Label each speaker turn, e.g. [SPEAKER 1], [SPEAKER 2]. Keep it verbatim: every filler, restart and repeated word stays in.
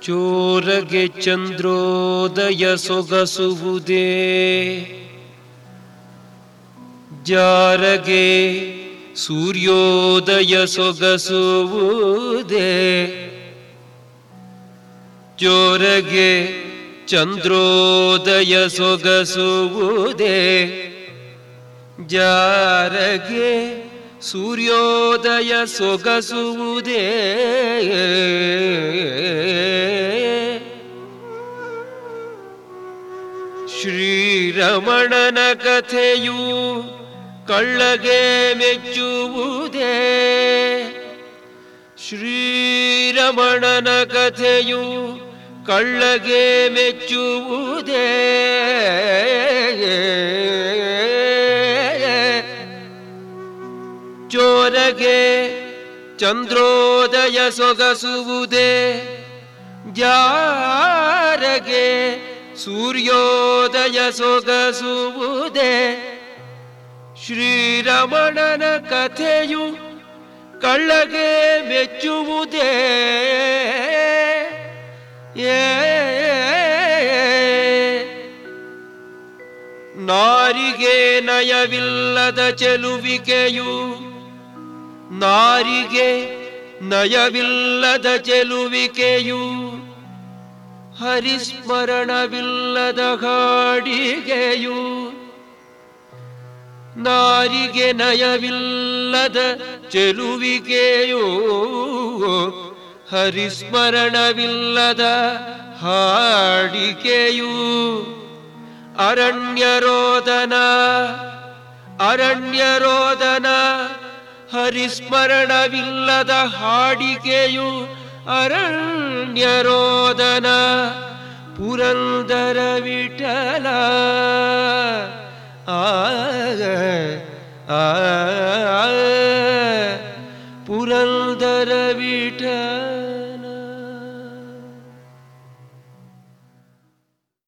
[SPEAKER 1] ಚೋರಗೆ ಚಂದ್ರೋದಯ ಸೊಗಸುವುದೇ, ಜಾರಗೆ ಸೂರ್ಯೋದಯ ಸೊಗಸುವುದೇ. ಚೋರಗೆ ಚಂದ್ರೋದಯ ಸೊಗಸುವುದೇ, ಜಾರಗೆ ಸೂರ್ಯೋದಯ ಸೊಗಸುವುದೇ. ಶ್ರೀರಮಣನ ಕಥೆಯು ಕಳ್ಳಗೆ ಮೆಚ್ಚುವುದೇ, ಶ್ರೀರಮಣನ ಕಥೆಯು ಕಳ್ಳಗೆ ಮೆಚ್ಚುವುದೇ. ಚೋರಗೆ ಚಂದ್ರೋದಯ ಸೊಗಸುವುದೇ, ಜಾರಗೆ ಸೂರ್ಯೋದಯ ಸೊಗಸುವುದೇ. ಶ್ರೀರಮಣನ ಕಥೆಯು ಕಳ್ಳಗೆ ಮೆಚ್ಚುವುದೇ. ಏ ನಾರಿಗೆ ನಯವಿಲ್ಲದ ಚೆಲುವಿಕೆಯು, ನಾರಿಗೆ ನಯವಿಲ್ಲದ ಚೆಲುವಿಕೆಯು, ಹರಿಸ್ಮರಣವಿಲ್ಲದ ಹಾಡಿಗೆಯು. ನಾರಿಗೆ ನಯವಿಲ್ಲದ ಚೆಲುವಿಕೆಯು, ಹರಿಸ್ಮರಣವಿಲ್ಲದ ಹಾಡಿಕೆಯು. ಅರಣ್ಯರೋದನ ಅರಣ್ಯರೋದನ ಹರಿಸ್ಮರಣವಿಲ್ಲದ ಹಾಡಿಕೆಯು. ಅರಣ್ಯರೋದನ ಪುರಂದರ ವಿಠಲ. ಆ ಆ ಪುರಂದರ ವಿಠಲ.